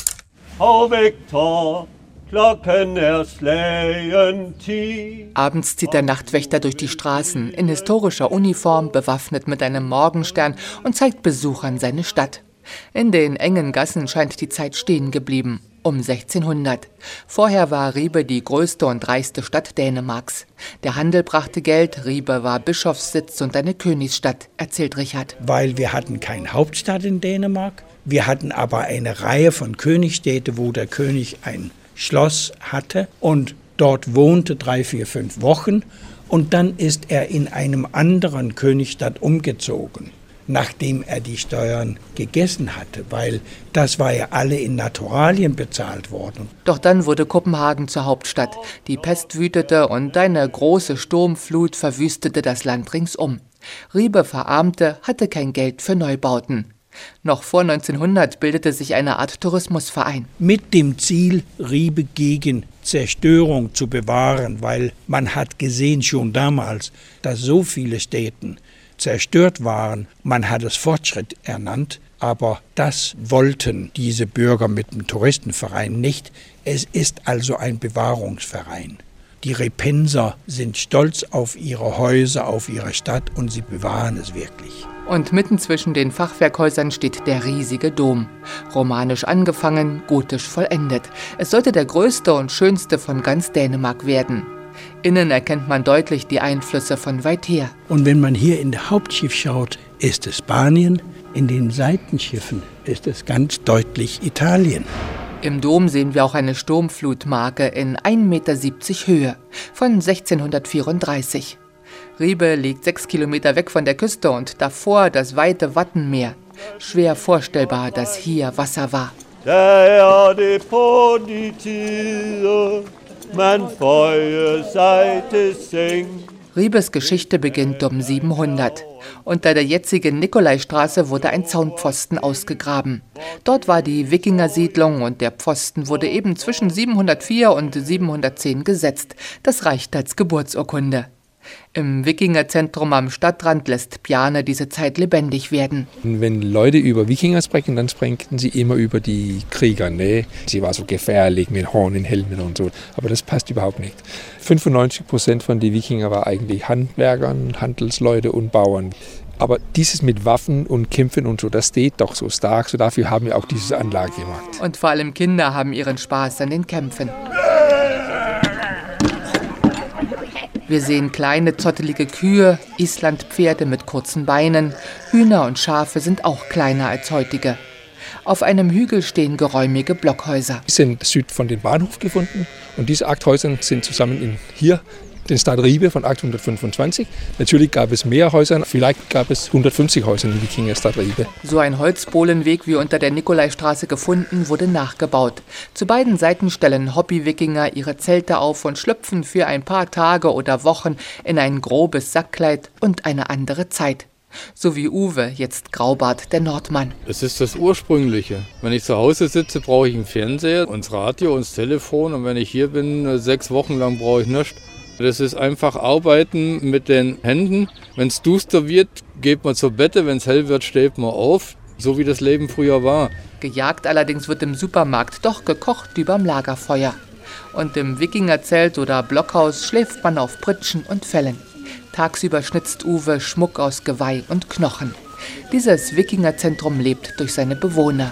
Oh Victor, Glocken erschlägen tief. Abends zieht der Nachtwächter durch die Straßen, in historischer Uniform, bewaffnet mit einem Morgenstern und zeigt Besuchern seine Stadt. In den engen Gassen scheint die Zeit stehen geblieben, um sechzehnhundert. Vorher war Ribe die größte und reichste Stadt Dänemarks. Der Handel brachte Geld, Ribe war Bischofssitz und eine Königsstadt, erzählt Richard. Weil wir hatten keine Hauptstadt in Dänemark, wir hatten aber eine Reihe von Königstädten, wo der König ein Schloss hatte und dort wohnte drei, vier, fünf Wochen und dann ist er in einem anderen Königstadt umgezogen, nachdem er die Steuern gegessen hatte, weil das war ja alle in Naturalien bezahlt worden. Doch dann wurde Kopenhagen zur Hauptstadt. Die Pest wütete und eine große Sturmflut verwüstete das Land ringsum. Ribe verarmte, hatte kein Geld für Neubauten. Noch vor neunzehnhundert bildete sich eine Art Tourismusverein. Mit dem Ziel, Ribe gegen Zerstörung zu bewahren, weil man hat gesehen schon damals, dass so viele Städte zerstört waren. Man hat es Fortschritt ernannt, aber das wollten diese Bürger mit dem Touristenverein nicht. Es ist also ein Bewahrungsverein. Die Repenser sind stolz auf ihre Häuser, auf ihre Stadt und sie bewahren es wirklich. Und mitten zwischen den Fachwerkhäusern steht der riesige Dom. Romanisch angefangen, gotisch vollendet. Es sollte der größte und schönste von ganz Dänemark werden. Innen erkennt man deutlich die Einflüsse von weit her. Und wenn man hier in das Hauptschiff schaut, ist es Spanien. In den Seitenschiffen ist es ganz deutlich Italien. Im Dom sehen wir auch eine Sturmflutmarke in ein Meter siebzig Höhe von sechzehnhundertvierunddreißig. Ribe liegt sechs Kilometer weg von der Küste und davor das weite Wattenmeer. Schwer vorstellbar, dass hier Wasser war. Der Deponitiere, man Feuer seit es singt. Riebes Geschichte beginnt um siebenhundert. Unter der jetzigen Nikolaistraße wurde ein Zaunpfosten ausgegraben. Dort war die Wikingersiedlung und der Pfosten wurde eben zwischen siebenhundertvier und siebenhundertzehn gesetzt. Das reicht als Geburtsurkunde. Im Wikingerzentrum am Stadtrand lässt Bjarne diese Zeit lebendig werden. Wenn Leute über Wikinger sprechen, dann sprechen sie immer über die Krieger. Ne? Sie war so gefährlich mit Hornenhelmen und so. Aber das passt überhaupt nicht. fünfundneunzig Prozent von den Wikinger war eigentlich Handwerkern, Handelsleute und Bauern. Aber dieses mit Waffen und Kämpfen und so, das steht doch so stark. So dafür haben wir auch diese Anlage gemacht. Und vor allem Kinder haben ihren Spaß an den Kämpfen. Wir sehen kleine, zottelige Kühe, Islandpferde mit kurzen Beinen. Hühner und Schafe sind auch kleiner als heutige. Auf einem Hügel stehen geräumige Blockhäuser. Wir sind süd von dem Bahnhof gefunden und diese acht Häuser sind zusammen in hier, den Stadt Ribe von achtzehnhundertfünfundzwanzig. Natürlich gab es mehr Häuser, vielleicht gab es hundertfünfzig Häuser in der Wikingerstadt Ribe. So ein Holzbohlenweg wie unter der Nikolaistraße gefunden, wurde nachgebaut. Zu beiden Seiten stellen Hobby-Wikinger ihre Zelte auf und schlüpfen für ein paar Tage oder Wochen in ein grobes Sackkleid und eine andere Zeit. So wie Uwe, jetzt Graubart, der Nordmann. Es ist das Ursprüngliche. Wenn ich zu Hause sitze, brauche ich einen Fernseher, und das Radio und das Telefon. Und wenn ich hier bin, sechs Wochen lang brauche ich nichts. Das ist einfach Arbeiten mit den Händen. Wenn es duster wird, geht man zur Bette. Wenn es hell wird, steht man auf. So wie das Leben früher war. Gejagt allerdings wird im Supermarkt, doch gekocht überm Lagerfeuer. Und im Wikingerzelt oder Blockhaus schläft man auf Pritschen und Fellen. Tagsüber schnitzt Uwe Schmuck aus Geweih und Knochen. Dieses Wikingerzentrum lebt durch seine Bewohner.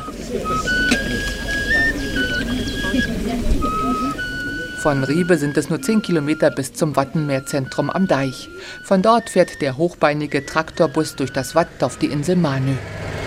Von Ribe sind es nur zehn Kilometer bis zum Wattenmeerzentrum am Deich. Von dort fährt der hochbeinige Traktorbus durch das Watt auf die Insel Manö.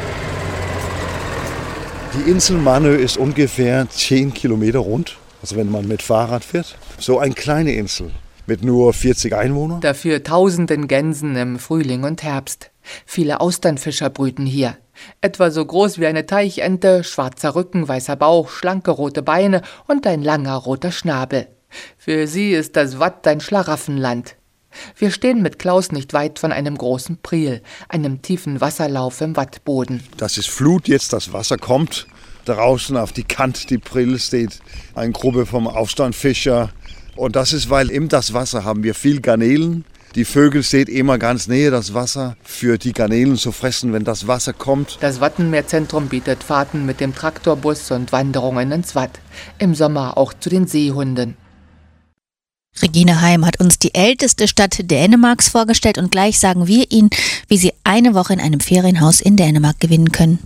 Die Insel Manö ist ungefähr zehn Kilometer rund, also wenn man mit Fahrrad fährt. So eine kleine Insel mit nur vierzig Einwohnern. Dafür tausenden Gänsen im Frühling und Herbst. Viele Austernfischer brüten hier. Etwa so groß wie eine Teichente, schwarzer Rücken, weißer Bauch, schlanke rote Beine und ein langer roter Schnabel. Für sie ist das Watt ein Schlaraffenland. Wir stehen mit Klaus nicht weit von einem großen Priel, einem tiefen Wasserlauf im Wattboden. Das ist Flut jetzt, das Wasser kommt. Draußen auf die Kante die Priel steht eine Gruppe vom Austernfischer. Und das ist, weil im das Wasser haben wir viel Garnelen. Die Vögel stehen immer ganz näher das Wasser, für die Garnelen zu fressen, wenn das Wasser kommt. Das Wattenmeerzentrum bietet Fahrten mit dem Traktorbus und Wanderungen ins Watt. Im Sommer auch zu den Seehunden. Regine Heim hat uns die älteste Stadt Dänemarks vorgestellt und gleich sagen wir Ihnen, wie Sie eine Woche in einem Ferienhaus in Dänemark gewinnen können.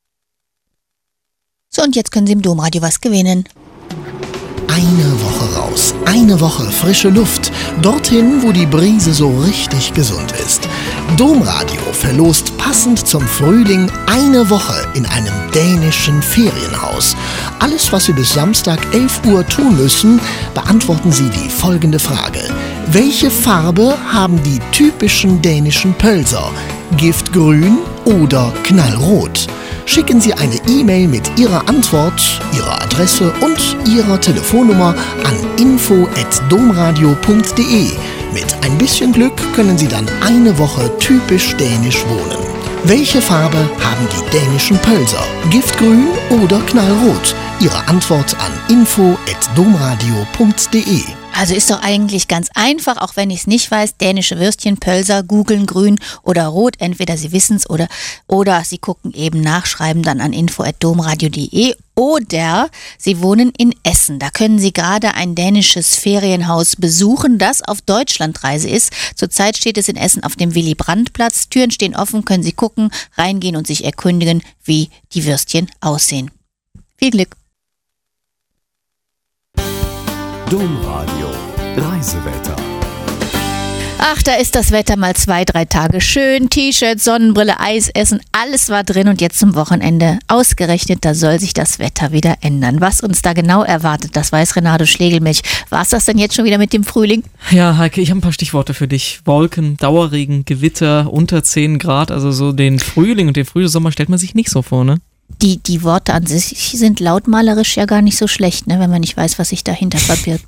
So, und jetzt können Sie im Domradio was gewinnen. Eine Woche raus, eine Woche frische Luft, dorthin, wo die Brise so richtig gesund ist. Domradio verlost passend zum Frühling eine Woche in einem dänischen Ferienhaus. Alles, was Sie bis Samstag elf Uhr tun müssen, beantworten Sie die folgende Frage. Welche Farbe haben die typischen dänischen Pölser? Giftgrün oder knallrot? Schicken Sie eine E-Mail mit Ihrer Antwort, Ihrer Adresse und Ihrer Telefonnummer an info at domradio punkt de. Mit ein bisschen Glück können Sie dann eine Woche typisch dänisch wohnen. Welche Farbe haben die dänischen Pölser? Giftgrün oder knallrot? Ihre Antwort an info at domradio punkt de. Also ist doch eigentlich ganz einfach, auch wenn ich es nicht weiß, dänische Würstchen, Pölser, googeln grün oder rot, entweder Sie wissen es oder, oder Sie gucken eben nach, schreiben dann an info at domradio punkt de oder Sie wohnen in Essen. Da können Sie gerade ein dänisches Ferienhaus besuchen, das auf Deutschlandreise ist. Zurzeit steht es in Essen auf dem Willy-Brandt-Platz. Türen stehen offen, können Sie gucken, reingehen und sich erkundigen, wie die Würstchen aussehen. Viel Glück! Domradio Reisewetter. Ach, da ist das Wetter mal zwei, drei Tage schön. T-Shirt, Sonnenbrille, Eis essen, alles war drin und jetzt zum Wochenende. Ausgerechnet, da soll sich das Wetter wieder ändern. Was uns da genau erwartet, das weiß Renato Schlegelmilch. War es das denn jetzt schon wieder mit dem Frühling? Ja, Heike, ich habe ein paar Stichworte für dich. Wolken, Dauerregen, Gewitter, unter zehn Grad. Also so den Frühling und den Frühsommer stellt man sich nicht so vor, ne? Die, die Worte an sich sind lautmalerisch ja gar nicht so schlecht, ne, wenn man nicht weiß, was sich dahinter verbirgt.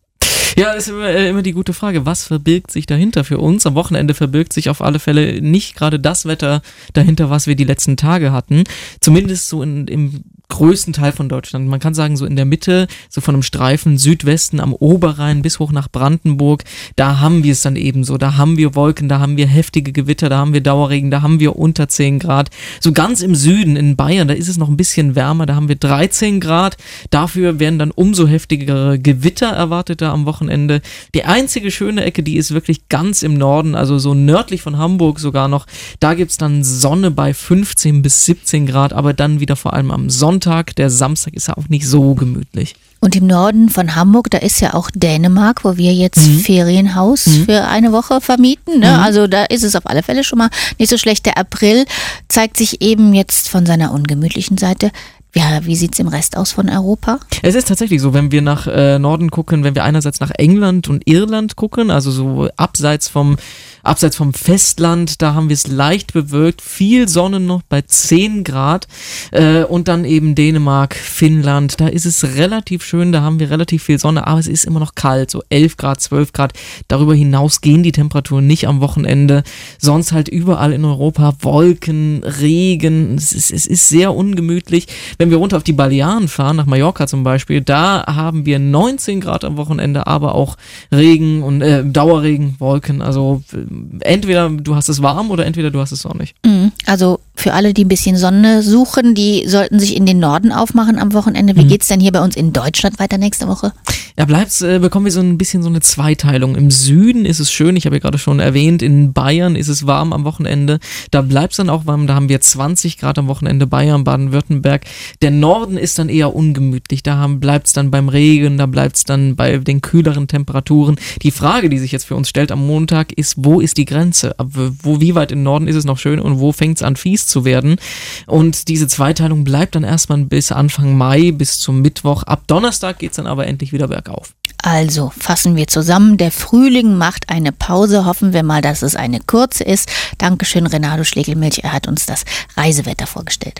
Ja, ist immer, äh, immer die gute Frage, was verbirgt sich dahinter für uns? Am Wochenende verbirgt sich auf alle Fälle nicht gerade das Wetter dahinter, was wir die letzten Tage hatten. Zumindest so in, im größten Teil von Deutschland. Man kann sagen, so in der Mitte, so von einem Streifen Südwesten am Oberrhein bis hoch nach Brandenburg, da haben wir es dann eben so. Da haben wir Wolken, da haben wir heftige Gewitter, da haben wir Dauerregen, da haben wir unter zehn Grad. So ganz im Süden, in Bayern, da ist es noch ein bisschen wärmer, da haben wir dreizehn Grad. Dafür werden dann umso heftigere Gewitter erwartet da am Wochenende. Die einzige schöne Ecke, die ist wirklich ganz im Norden, also so nördlich von Hamburg sogar noch. Da gibt's dann Sonne bei fünfzehn bis siebzehn Grad, aber dann wieder vor allem am Sonntag. Der Samstag ist ja auch nicht so gemütlich. Und im Norden von Hamburg, da ist ja auch Dänemark, wo wir jetzt mhm. Ferienhaus mhm. für eine Woche vermieten. Ne? Mhm. Also da ist es auf alle Fälle schon mal nicht so schlecht. Der April zeigt sich eben jetzt von seiner ungemütlichen Seite. Ja, wie sieht's im Rest aus von Europa? Es ist tatsächlich so, wenn wir nach äh, Norden gucken, wenn wir einerseits nach England und Irland gucken, also so abseits vom abseits vom Festland, da haben wir es leicht bewölkt, viel Sonne noch bei zehn Grad äh, und dann eben Dänemark, Finnland, da ist es relativ schön, da haben wir relativ viel Sonne, aber es ist immer noch kalt, so elf Grad, zwölf Grad. Darüber hinaus gehen die Temperaturen nicht am Wochenende, sonst halt überall in Europa Wolken, Regen, es ist, es ist sehr ungemütlich. Wenn wir runter auf die Balearen fahren, nach Mallorca zum Beispiel, da haben wir neunzehn Grad am Wochenende, aber auch Regen und äh, Dauerregen, Wolken. Also entweder du hast es warm oder entweder du hast es sonnig. Also für alle, die ein bisschen Sonne suchen, die sollten sich in den Norden aufmachen am Wochenende. Wie mhm. geht's denn hier bei uns in Deutschland weiter nächste Woche? Ja, bleibt's, äh, bekommen wir so ein bisschen so eine Zweiteilung. Im Süden ist es schön, ich habe ja gerade schon erwähnt, in Bayern ist es warm am Wochenende. Da bleibt's dann auch warm, da haben wir zwanzig Grad am Wochenende, Bayern, Baden-Württemberg. Der Norden ist dann eher ungemütlich, da bleibt es dann beim Regen, da bleibt es dann bei den kühleren Temperaturen. Die Frage, die sich jetzt für uns stellt am Montag, ist, wo ist die Grenze? Ab wo, wie weit im Norden ist es noch schön und wo fängt es an fies zu werden? Und diese Zweiteilung bleibt dann erstmal bis Anfang Mai, bis zum Mittwoch. Ab Donnerstag geht es dann aber endlich wieder bergauf. Also fassen wir zusammen, der Frühling macht eine Pause, hoffen wir mal, dass es eine kurze ist. Dankeschön Renato Schlegelmilch, er hat uns das Reisewetter vorgestellt.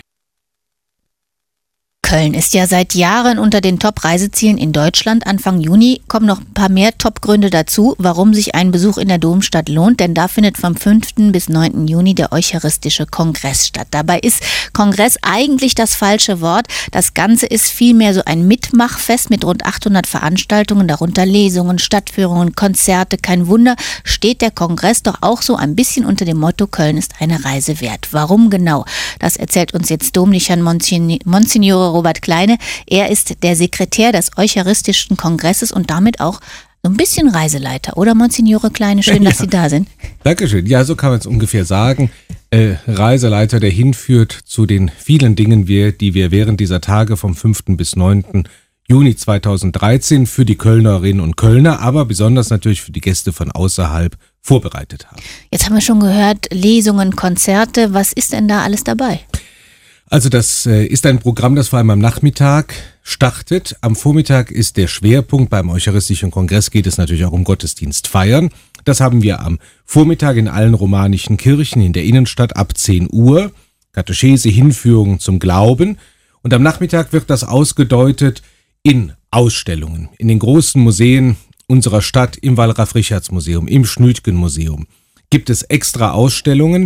Köln ist ja seit Jahren unter den Top-Reisezielen in Deutschland. Anfang Juni kommen noch ein paar mehr Top-Gründe dazu, warum sich ein Besuch in der Domstadt lohnt, denn da findet vom fünften bis neunten Juni der Eucharistische Kongress statt. Dabei ist Kongress eigentlich das falsche Wort. Das Ganze ist vielmehr so ein Mitmachfest mit rund achthundert Veranstaltungen, darunter Lesungen, Stadtführungen, Konzerte. Kein Wunder, steht der Kongress doch auch so ein bisschen unter dem Motto, Köln ist eine Reise wert. Warum genau? Das erzählt uns jetzt Domdechant Monsignore Robert Kleine. Er ist der Sekretär des Eucharistischen Kongresses und damit auch so ein bisschen Reiseleiter. Oder Monsignore Kleine, schön, dass ja. Sie da sind. Dankeschön. Ja, so kann man es ungefähr sagen. Äh, Reiseleiter, der hinführt zu den vielen Dingen, wir, die wir während dieser Tage vom fünften bis neunten Juni zweitausenddreizehn für die Kölnerinnen und Kölner, aber besonders natürlich für die Gäste von außerhalb vorbereitet haben. Jetzt haben wir schon gehört, Lesungen, Konzerte. Was ist denn da alles dabei? Also das äh, ist ein Programm, das vor allem am Nachmittag startet. Am Vormittag ist der Schwerpunkt. Beim Eucharistischen Kongress geht es natürlich auch um Gottesdienst feiern. Das haben wir am Vormittag in allen romanischen Kirchen in der Innenstadt ab zehn Uhr. Katechese, Hinführung zum Glauben. Und am Nachmittag wird das ausgedeutet in Ausstellungen. In den großen Museen unserer Stadt, im Wallraf-Richarts-Museum, im Schnütgen-Museum gibt es extra Ausstellungen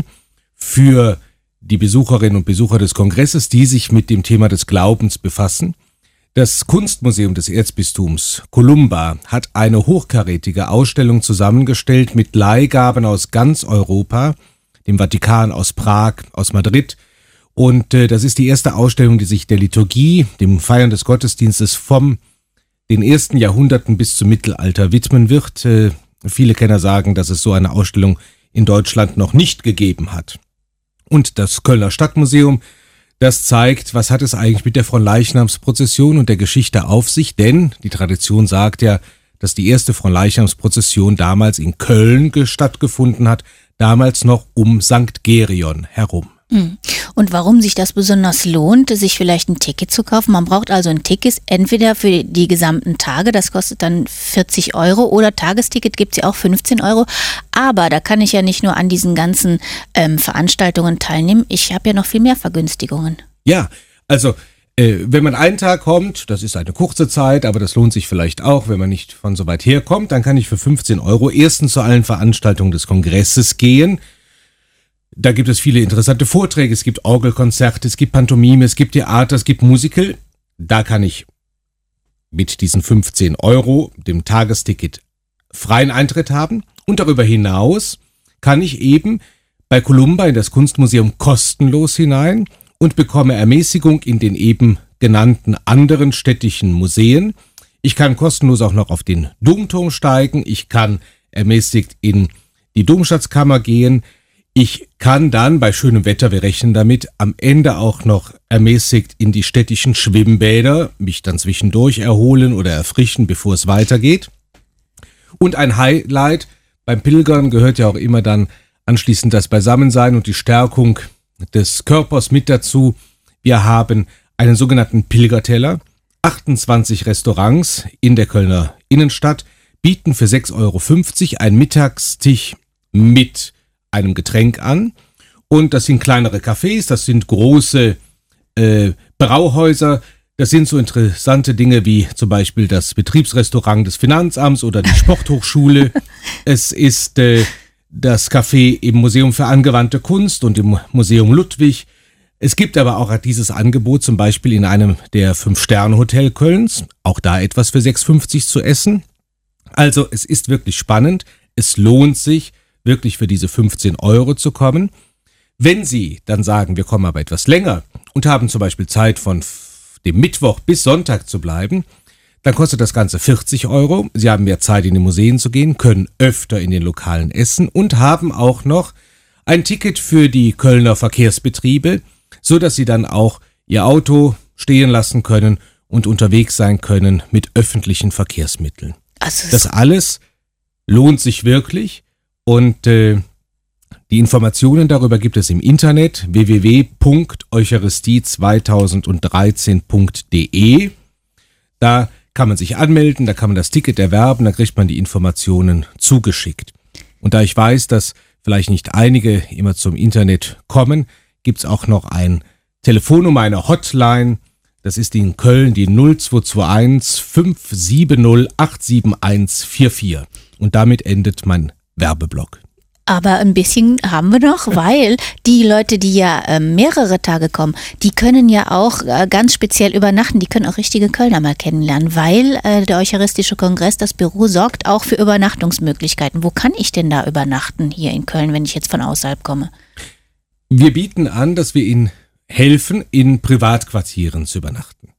für die Besucherinnen und Besucher des Kongresses, die sich mit dem Thema des Glaubens befassen. Das Kunstmuseum des Erzbistums Columba hat eine hochkarätige Ausstellung zusammengestellt mit Leihgaben aus ganz Europa, dem Vatikan, aus Prag, aus Madrid. Und äh, das ist die erste Ausstellung, die sich der Liturgie, dem Feiern des Gottesdienstes vom den ersten Jahrhunderten bis zum Mittelalter widmen wird. Äh, viele Kenner sagen, dass es so eine Ausstellung in Deutschland noch nicht gegeben hat. Und das Kölner Stadtmuseum, das zeigt, was hat es eigentlich mit der Fronleichnamsprozession und der Geschichte auf sich, denn die Tradition sagt ja, dass die erste Fronleichnamsprozession damals in Köln stattgefunden hat, damals noch um Sankt Gerion herum. Und warum sich das besonders lohnt, sich vielleicht ein Ticket zu kaufen? Man braucht also ein Ticket entweder für die gesamten Tage, das kostet dann vierzig Euro, oder Tagesticket gibt es ja auch fünfzehn Euro. Aber da kann ich ja nicht nur an diesen ganzen ähm, Veranstaltungen teilnehmen, ich habe ja noch viel mehr Vergünstigungen. Ja, also äh, wenn man einen Tag kommt, das ist eine kurze Zeit, aber das lohnt sich vielleicht auch, wenn man nicht von so weit herkommt, dann kann ich für fünfzehn Euro erstens zu allen Veranstaltungen des Kongresses gehen. Da gibt es viele interessante Vorträge, es gibt Orgelkonzerte, es gibt Pantomime, es gibt Theater, es gibt Musical. Da kann ich mit diesen fünfzehn Euro, dem Tagesticket, freien Eintritt haben. Und darüber hinaus kann ich eben bei Columba in das Kunstmuseum kostenlos hinein und bekomme Ermäßigung in den eben genannten anderen städtischen Museen. Ich kann kostenlos auch noch auf den Domturm steigen, ich kann ermäßigt in die Domschatzkammer gehen. Ich kann dann bei schönem Wetter, wir rechnen damit, am Ende auch noch ermäßigt in die städtischen Schwimmbäder, mich dann zwischendurch erholen oder erfrischen, bevor es weitergeht. Und ein Highlight beim Pilgern gehört ja auch immer dann anschließend das Beisammensein und die Stärkung des Körpers mit dazu. Wir haben einen sogenannten Pilgerteller. achtundzwanzig Restaurants in der Kölner Innenstadt bieten für sechs Euro fünfzig einen Mittagstisch mit einem Getränk an, und das sind kleinere Cafés, das sind große äh, Brauhäuser, das sind so interessante Dinge wie zum Beispiel das Betriebsrestaurant des Finanzamts oder die Sporthochschule. Es ist äh, das Café im Museum für angewandte Kunst und im Museum Ludwig. Es gibt aber auch dieses Angebot zum Beispiel in einem der Fünf-Sterne-Hotel Kölns, auch da etwas für sechs Euro fünfzig zu essen. Also es ist wirklich spannend, es lohnt sich, wirklich für diese fünfzehn Euro zu kommen. Wenn Sie dann sagen, wir kommen aber etwas länger und haben zum Beispiel Zeit von dem Mittwoch bis Sonntag zu bleiben, dann kostet das Ganze vierzig Euro. Sie haben mehr Zeit, in die Museen zu gehen, können öfter in den Lokalen essen und haben auch noch ein Ticket für die Kölner Verkehrsbetriebe, so dass Sie dann auch Ihr Auto stehen lassen können und unterwegs sein können mit öffentlichen Verkehrsmitteln. Also das alles lohnt sich wirklich. Und äh, die Informationen darüber gibt es im Internet w w w punkt eucharistie zweitausenddreizehn punkt d e. Da kann man sich anmelden, da kann man das Ticket erwerben, da kriegt man die Informationen zugeschickt. Und da ich weiß, dass vielleicht nicht einige immer zum Internet kommen, gibt es auch noch ein Telefonnummer, eine Hotline. Das ist in Köln die null zwei zwei eins fünf sieben null acht sieben eins vier vier. Und damit endet mein Werbeblock. Aber ein bisschen haben wir noch, weil die Leute, die ja äh, mehrere Tage kommen, die können ja auch äh, ganz speziell übernachten. Die können auch richtige Kölner mal kennenlernen, weil äh, der Eucharistische Kongress, das Büro, sorgt auch für Übernachtungsmöglichkeiten. Wo kann ich denn da übernachten hier in Köln, wenn ich jetzt von außerhalb komme? Wir bieten an, dass wir Ihnen helfen, in Privatquartieren zu übernachten.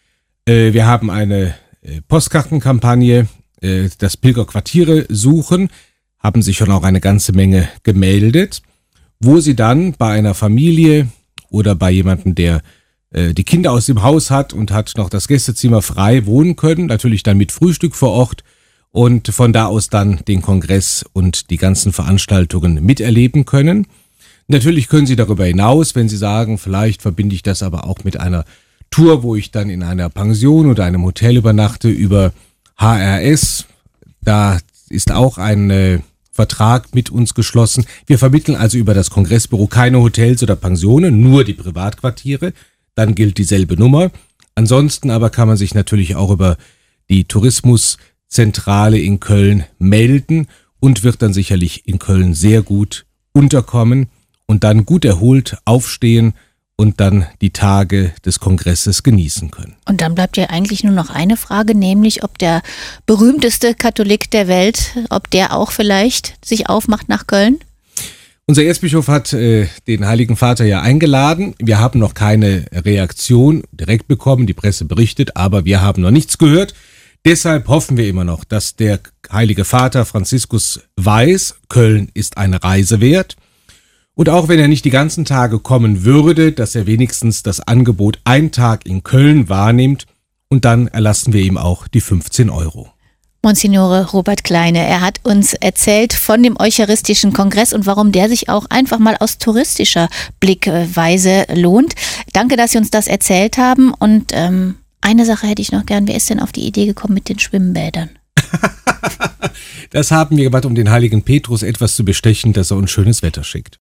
Äh, wir haben eine äh, Postkartenkampagne, äh, das Pilgerquartiere suchen, haben sich schon auch eine ganze Menge gemeldet, wo sie dann bei einer Familie oder bei jemandem, der äh, die Kinder aus dem Haus hat und hat noch das Gästezimmer frei wohnen können, natürlich dann mit Frühstück vor Ort und von da aus dann den Kongress und die ganzen Veranstaltungen miterleben können. Natürlich können Sie darüber hinaus, wenn Sie sagen, vielleicht verbinde ich das aber auch mit einer Tour, wo ich dann in einer Pension oder einem Hotel übernachte über H R S, da ist auch ein äh, Vertrag mit uns geschlossen. Wir vermitteln also über das Kongressbüro keine Hotels oder Pensionen, nur die Privatquartiere. Dann gilt dieselbe Nummer. Ansonsten aber kann man sich natürlich auch über die Tourismuszentrale in Köln melden und wird dann sicherlich in Köln sehr gut unterkommen und dann gut erholt aufstehen und dann die Tage des Kongresses genießen können. Und dann bleibt ja eigentlich nur noch eine Frage, nämlich ob der berühmteste Katholik der Welt, ob der auch vielleicht sich aufmacht nach Köln? Unser Erzbischof hat äh, den Heiligen Vater ja eingeladen. Wir haben noch keine Reaktion direkt bekommen, die Presse berichtet, aber wir haben noch nichts gehört. Deshalb hoffen wir immer noch, dass der Heilige Vater Franziskus weiß, Köln ist eine Reise wert. Und auch wenn er nicht die ganzen Tage kommen würde, dass er wenigstens das Angebot ein Tag in Köln wahrnimmt und dann erlassen wir ihm auch die fünfzehn Euro. Monsignore Robert Kleine. Er hat uns erzählt von dem Eucharistischen Kongress und warum der sich auch einfach mal aus touristischer Blickweise lohnt. Danke, dass Sie uns das erzählt haben. Und ähm, eine Sache hätte ich noch gern. Wer ist denn auf die Idee gekommen mit den Schwimmbädern? Das haben wir gemacht, um den heiligen Petrus etwas zu bestechen, dass er uns schönes Wetter schickt.